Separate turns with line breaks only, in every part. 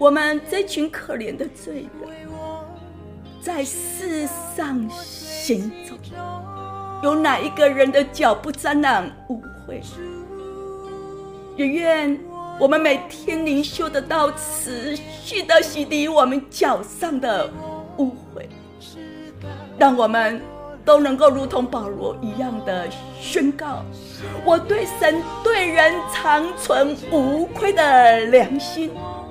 我们这群可怜的罪人，在世上行走，有哪一个人的脚不沾染污秽？也愿我们每天灵修的道持续的洗涤我们脚上的污秽，让我们都能够如同保罗一样的宣告：我对神对人常存无愧的良心。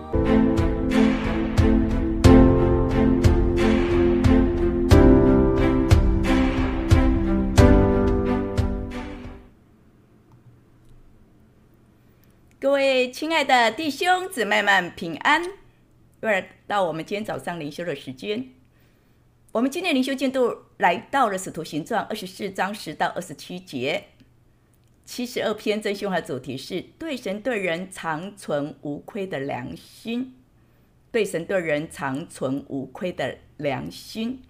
各位亲爱的弟兄姊妹们平安，又来到我们今天早上灵修的时间。我们今天灵修进度来到了使徒行传24章10到27节。72篇真心话主题是对神对人常存无愧的良心。对神对人常存无愧的良心。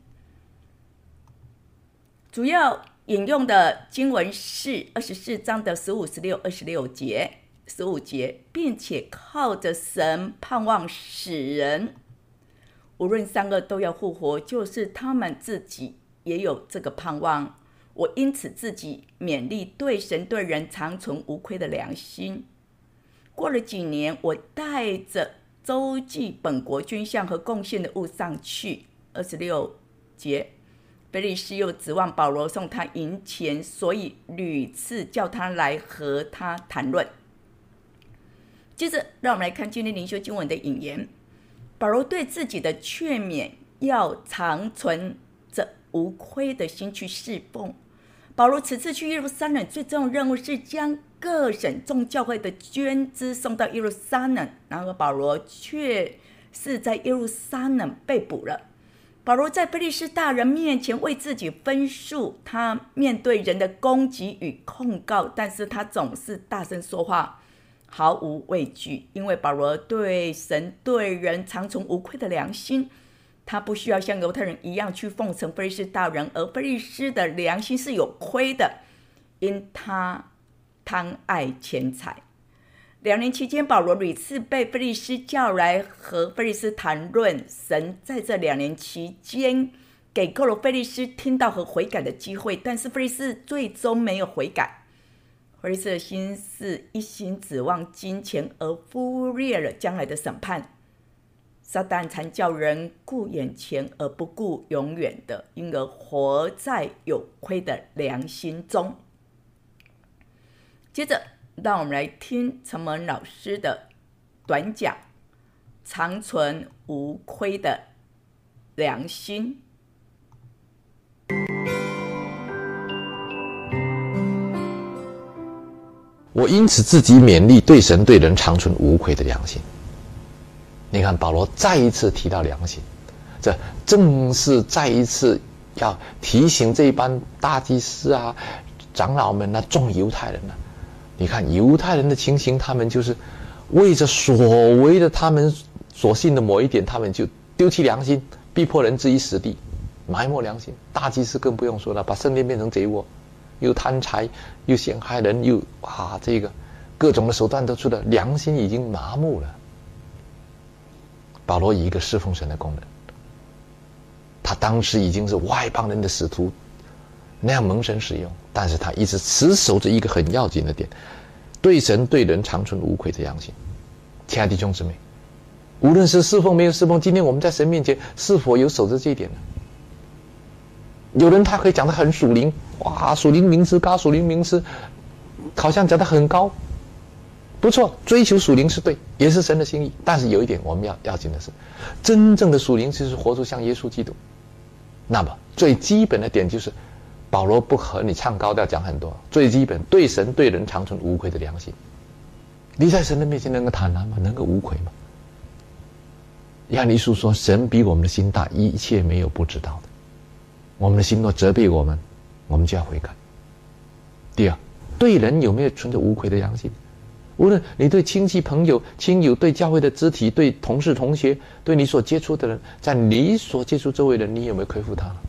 主要引用的经文是24章的15、16、26节。15节，并且靠着神盼望使人无论善恶都要复活，就是他们自己也有这个盼望。我因此自己勉励对神对人常存无愧的良心。过了几年，我带着周济本国军饷和贡献的物上去。26节，腓力斯又指望保罗送他银钱，所以屡次叫他来和他谈论。接着让我们来看今天灵修经文的引言。保罗对自己的劝勉，要常存着无愧的心去侍奉。保罗此次去耶路撒冷最重要的任务是将各省众教会的捐资送到耶路撒冷，然而保罗却是在耶路撒冷被捕了。保罗在腓力斯大人面前为自己分述他面对人的攻击与控告，但是他总是大声说话，毫无畏惧，因为保罗对神对人常存无愧的良心。他不需要像犹太人一样去奉承腓力斯大人，而腓力斯的良心是有亏的，因他贪爱钱财。2年期间，保罗屡次被腓力斯叫来和腓力斯谈论。神在这2年期间给够了腓力斯听到和悔改的机会，但是腓力斯最终没有悔改。腓力斯的心是一心指望金钱，而忽略了将来的审判。撒旦常叫人顾眼前而不顾永远的，因而活在有亏的良心中。接着让我们来听陈蒙老师的短讲，常存无愧的良心。
我因此自己勉励对神对人常存无愧的良心。你看保罗再一次提到良心，这正是再一次要提醒这一班大祭司啊、长老们啊、众犹太人啊。你看犹太人的情形，他们就是为着所谓的他们所信的某一点，他们就丢弃良心，逼迫人置于死地，埋没良心。大祭司更不用说了，把圣殿变成贼窝，又贪财，又陷害人，又这个各种的手段都出了，良心已经麻木了。保罗以一个侍奉神的功能，他当时已经是外邦人的使徒，那样蒙神使用，但是他一直持守着一个很要紧的点，对神对人常存无愧的良心。亲爱的弟兄姊妹，无论是侍奉没有侍奉，今天我们在神面前是否有守着这一点呢？有人他可以讲得很属灵，属灵名词高，属灵名词好像讲得很高，不错，追求属灵是对，也是神的心意。但是有一点我们要紧的是，真正的属灵就是活出像耶稣基督。那么最基本的点就是，保罗不和你唱高调讲很多，最基本对神对人常存无愧的良心。你在神的面前能够坦然吗？能够无愧吗？亚尼书说，神比我们的心大，一切没有不知道的。我们的心若责备我们，我们就要悔改。第二，对人有没有存着无愧的良心？无论你对亲戚朋友亲友，对教会的肢体，对同事同学，对你所接触的人，在你所接触周围的人，你有没有亏负他了？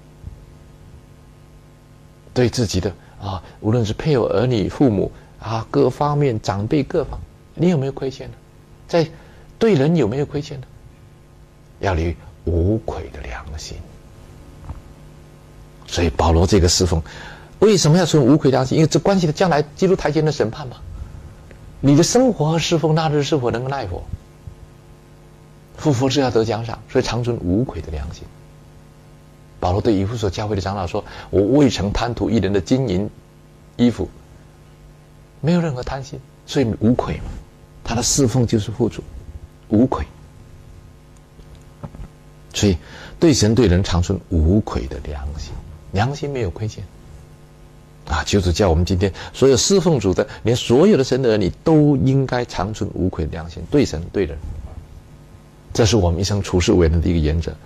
对自己的无论是配偶、儿女、父母各方面长辈各方，你有没有亏欠呢？在对人有没有亏欠呢？ 要立无愧的良心。所以保罗这个侍奉为什么要存无愧良心？因为这关系到将来基督台前的审判嘛。你的生活和侍奉那日是否能够耐佛？复活是要得奖赏，所以常存无愧的良心。保罗对以弗所教会的长老说：“我未曾贪图一人的金银衣服，没有任何贪心，所以无愧嘛。他的侍奉就是付出，无愧。所以对神对人常存无愧的良心，良心没有亏欠。求主叫我们今天所有侍奉主的，连所有的神的儿女都应该常存无愧的良心，对神对人。这是我们一生处事为人的一个原则。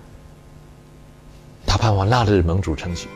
他盼望那日蒙主称许。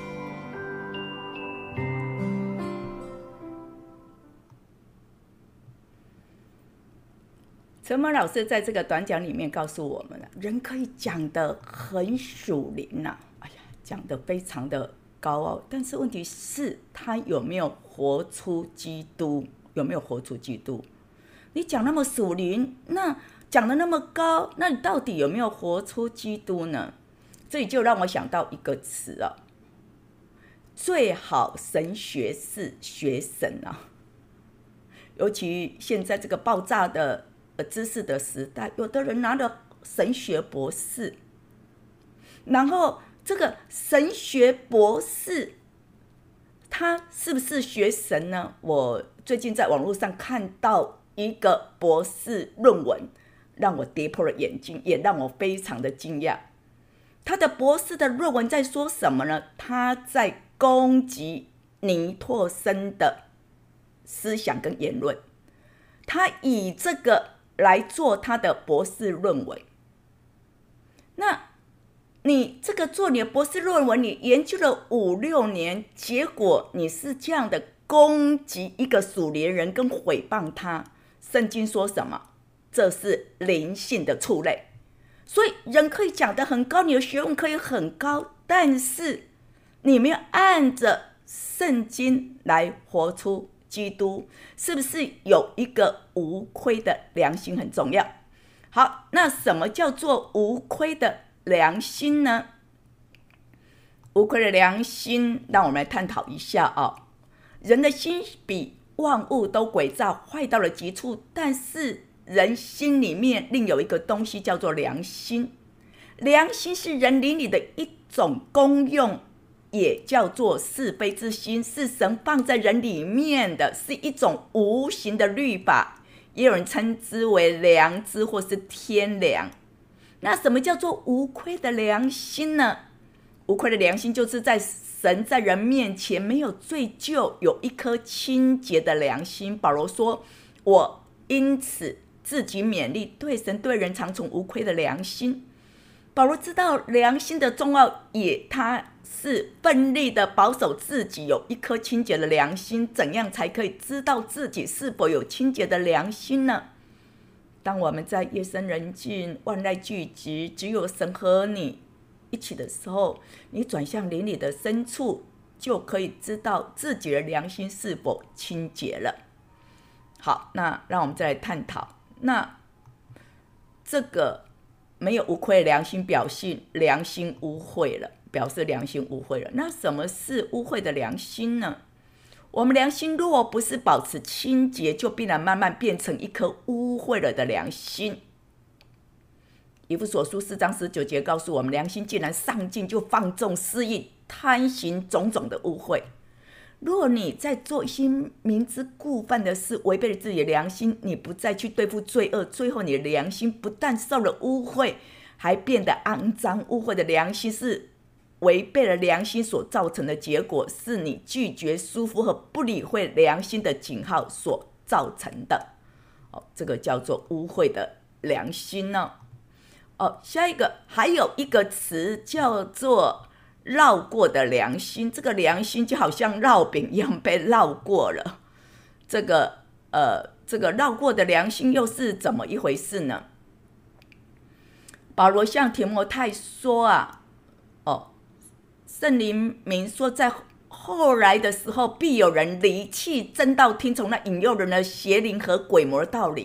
陈蒙老师在这个短讲里面告诉我们了，人可以讲得很属灵呐，讲得非常的高傲，但是问题是他有没有活出基督？有没有活出基督？你讲那么属灵，那讲得那么高，那你到底有没有活出基督呢？这里就让我想到一个词最好神学士学神尤其现在这个爆炸的知识的时代，有的人拿了神学博士，然后这个神学博士他是不是学神呢？我最近在网络上看到一个博士论文，让我跌破了眼镜，也让我非常的惊讶。他的博士的论文在说什么呢？他在攻击尼托生的思想跟言论，他以这个来做他的博士论文。那你这个做你的博士论文，你研究了5-6年，结果你是这样的攻击一个属灵人跟毁谤他。圣经说什么？这是灵性的触类。所以人可以讲得很高，你的学问可以很高，但是你没有按着圣经来活出基督，是不是有一个无亏的良心很重要？好，那什么叫做无亏的良心呢？无亏的良心，让我们来探讨一下人的心比万物都诡诈，坏到了极处，但是人心里面另有一个东西叫做良心。良心是人灵里的一种功用，也叫做是非之心，是神放在人里面的，是一种无形的律法，也有人称之为良知或是天良。那什么叫做无亏的良心呢？无亏的良心就是在神在人面前没有罪疚，有一颗清洁的良心。保罗说，我因此自己勉励，对神对人常存无亏的良心。保罗知道良心的重要，他是奋力的保守自己有一颗清洁的良心。怎样才可以知道自己是否有清洁的良心呢？当我们在夜深人静、万籁俱寂，只有神和你一起的时候，你转向灵里的深处，就可以知道自己的良心是否清洁了。好，那让我们再来探讨，那这个没有无愧的良心，表示良心污秽了，那什么是污秽的良心呢？我们良心若不是保持清洁，就必然慢慢变成一颗污秽了的良心。以弗所书4章19节告诉我们，良心既然上进，就放纵私欲，贪行种种的污秽。若你在做一些明知故犯的事，违背了自己的良心，你不再去对付罪恶，最后你的良心不但受了污秽，还变得肮脏。污秽的良心是违背了良心所造成的结果，是你拒绝舒服和不理会良心的警号所造成的。这个叫做污秽的良心呢。下一个还有一个词叫做绕过的良心，这个良心就好像烙饼一样被烙过了。这个绕过的良心又是怎么一回事呢？保罗向提摩太说圣灵明说，在后来的时候，必有人离弃真道，听从那引诱人的邪灵和鬼魔的道理，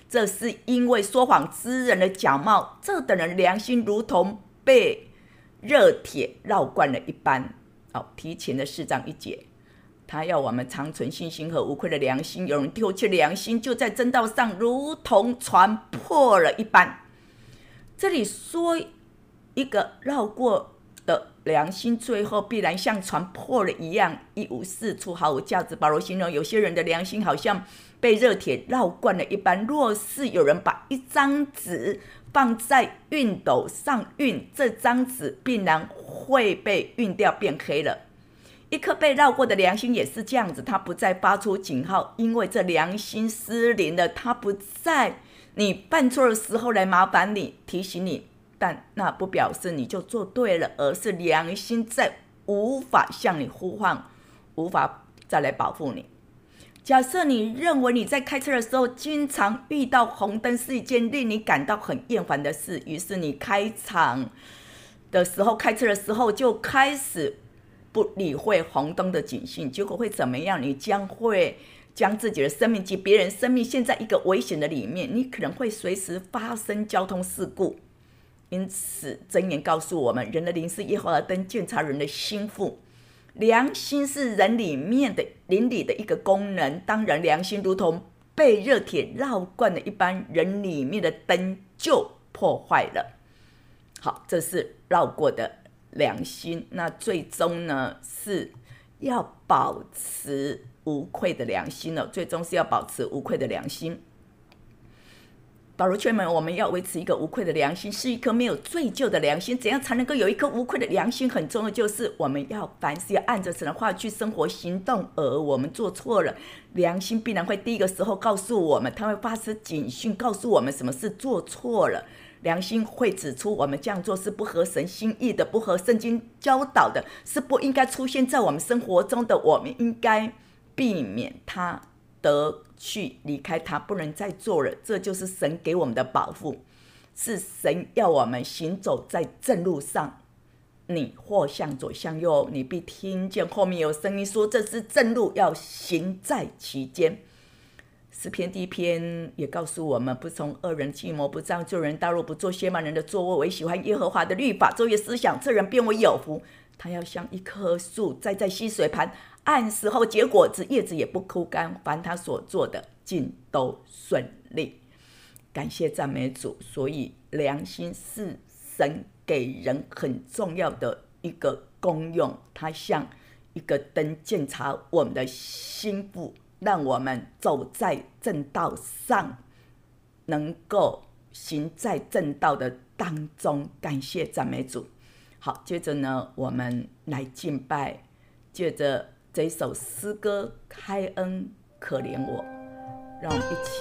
这是因为说谎之人的假冒，这等人良心如同被热铁绕惯了一般。提前的4章1节，他要我们长存信心和无愧的良心。有人丢弃良心，就在真道上如同船破了一般。这里说一个绕过的良心，最后必然像船破了一样，一无是处，毫无价值。保罗形容有些人的良心好像被热铁绕惯了一般，若是有人把一张纸放在熨斗上熨，这张纸必然会被熨掉变黑了。一颗被绕过的良心也是这样子，它不再发出警号，因为这良心失灵了，它不在你犯错的时候来麻烦你提醒你，但那不表示你就做对了，而是良心在无法向你呼唤，无法再来保护你。假设你认为你在开车的时候经常遇到红灯是一件令你感到很厌烦的事，于是你开车的时候就开始不理会红灯的警讯，结果会怎么样？你将会将自己的生命及别人生命陷在一个危险的里面，你可能会随时发生交通事故。因此箴言告诉我们，人的灵是耶和华的灯，鉴察人的心腹。良心是人灵里的一个功能，当然良心如同被热铁绕惯的一般，人里面的灯就破坏了。好，这是绕过的良心。那最终呢，是要保持无愧的良心了，最终是要保持无愧的良心。保罗劝我们要维持一个无愧的良心，是一颗没有罪疚的良心。怎样才能够有一颗无愧的良心？很重要，就是我们要凡事要按着神的话去生活行动。而我们做错了，良心必然会第一个时候告诉我们，它会发出警讯，告诉我们什么是做错了。良心会指出我们这样做是不合神心意的，不合圣经教导的，是不应该出现在我们生活中的，我们应该避免它得去离开它，不能再做了。这就是神给我们的保护，是神要我们行走在正路上。你或向左向右，你必听见后面有声音说，这是正路，要行在其间。诗篇第1篇也告诉我们，不从恶人计谋，不仗罪人道路，不做亵慢人的作为，唯喜欢耶和华的律法，昼夜思想，这人便为有福。他要像一棵树栽在溪水旁，按时候结果子，叶子也不枯干，凡他所做的尽都顺利。感谢赞美主。所以良心是神给人很重要的一个功用，它像一个灯，鉴察我们的心腹，让我们走在正道上，能够行在正道的当中。感谢赞美主。好，接着呢，我们来敬拜，借着这首诗歌开恩可怜我，让我们一起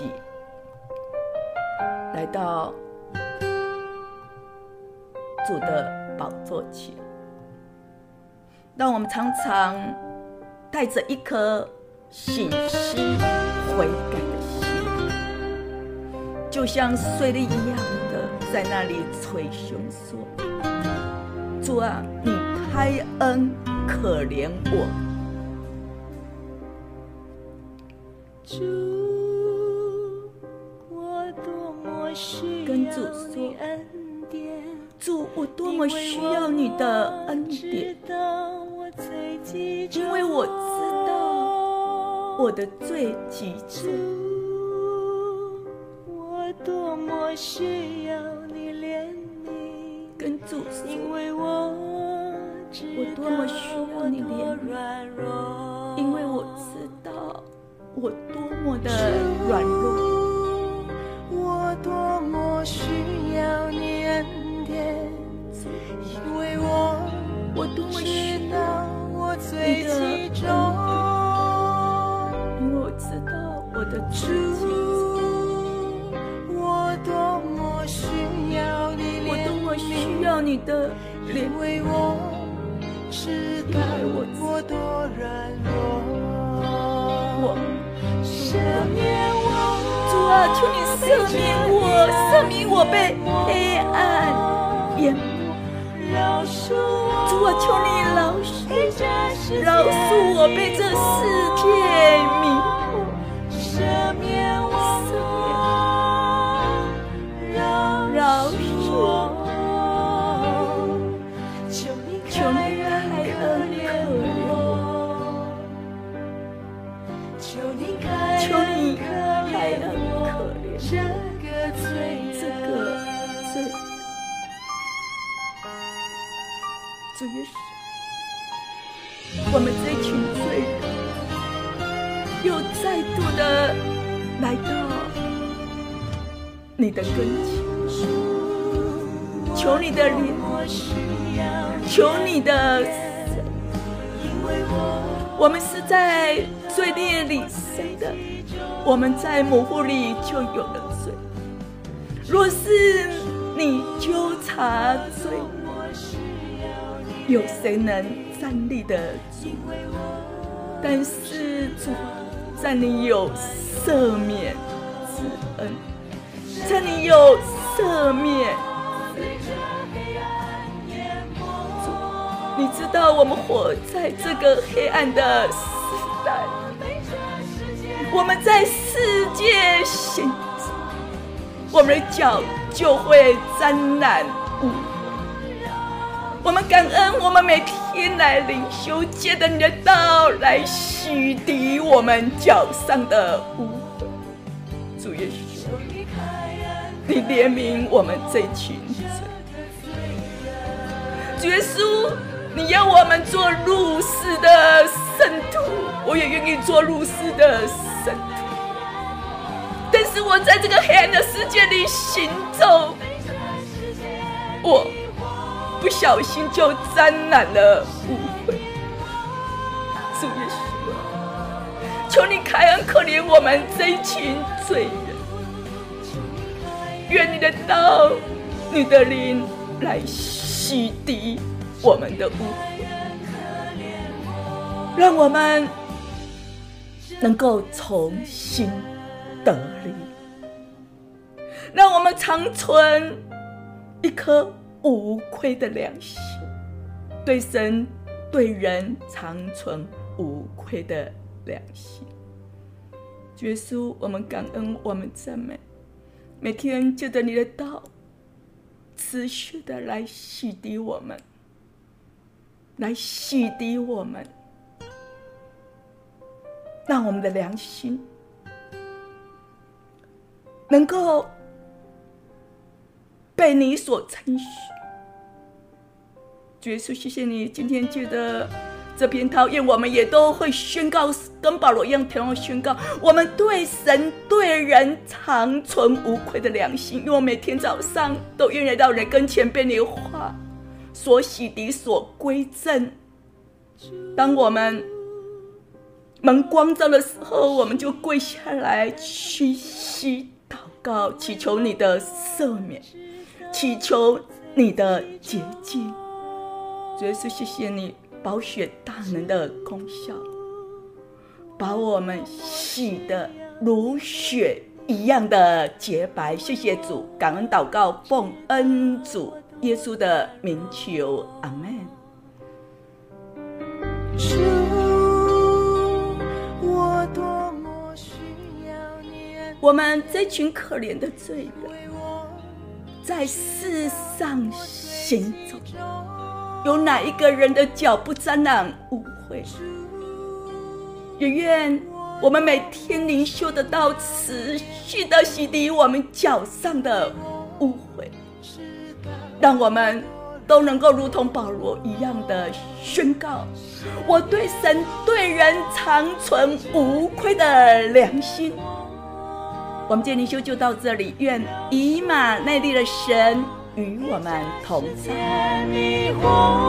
来到主的宝座前，让我们常常带着一颗省思悔改的心，就像水力一样的在那里捶胸说，主啊，你开恩可怜我。
主，我多么需
跟主
要你
说，
恩典，
主，我多么需要你的恩典，因为我知道我的罪极重。
我多么需要你怜悯，
跟主说，
因为我
多么需要你怜悯，
软弱，
因为我知道我多么的软弱。
我多么需要你恩典，因为我
多么需
知道
要
我罪极重，
因为我知道我的罪极重。
我多么需要你怜悯，
我多么需要你的怜
因为我知道我多软弱，赦免我，
主啊，求你赦免我，赦免我被黑暗淹没。
饶恕我，
主啊，求你饶恕我被这世界迷惑，
赦免我，
饶恕，求你开恩可怜，求你开恩可怜这个罪人。主耶稣，我们这群罪人又再度的来到你的跟前，求你的灵，求你的神。我们是在罪孽里生的，我们在母腹里就有了罪。若是你纠察罪，有谁能站立得住？但是主，在你有赦免之恩，在你有赦免之恩。主，你知道我们活在这个黑暗的时代，我们在世界行走，我们的脚就会沾染污。我们感恩，我们每天来灵修，借着你的道来洗涤我们脚上的污秽。主耶稣，你怜悯我们这群罪。主耶稣，你要我们做入世的圣徒，我也愿意做入世的圣徒。但是我在这个黑暗的世界里行走，我不小心就沾染了污秽。主耶稣，求你开恩可怜我们这一群罪人，愿你的道、你的灵来洗涤我们的污秽，让我们能够重新得力，让我们常存一颗无愧的良心，对神对人常存无愧的良心。耶稣，我们感恩，我们赞美，每天借着你的道持续的来洗涤我们，来洗涤我们，让我们的良心能够被你所称许。主耶稣，谢谢你今天借着这篇道，愿我们也都会宣告，跟保罗一样同样宣告，我们对神对人常存无愧的良心，因为我每天早上都愿来到人跟前，被你的话所洗涤所归正。当我们门光照的时候，我们就跪下来屈膝祷告，祈求你的赦免，祈求你的洁净。主耶稣，谢谢你宝血大能的功效，把我们洗得如雪一样的洁白。谢谢主，感恩祷告，奉恩主耶稣的名求，阿们。
主，我多么需要你。
我们这群可怜的罪人，在世上行走，有哪一个人的脚不沾染污秽？也愿我们每天灵修的道持续的洗涤我们脚上的污秽，让我们都能够如同保罗一样的宣告，我对神对人常存无愧的良心。我们今天灵修就到这里，愿以马内利的神与我们同在。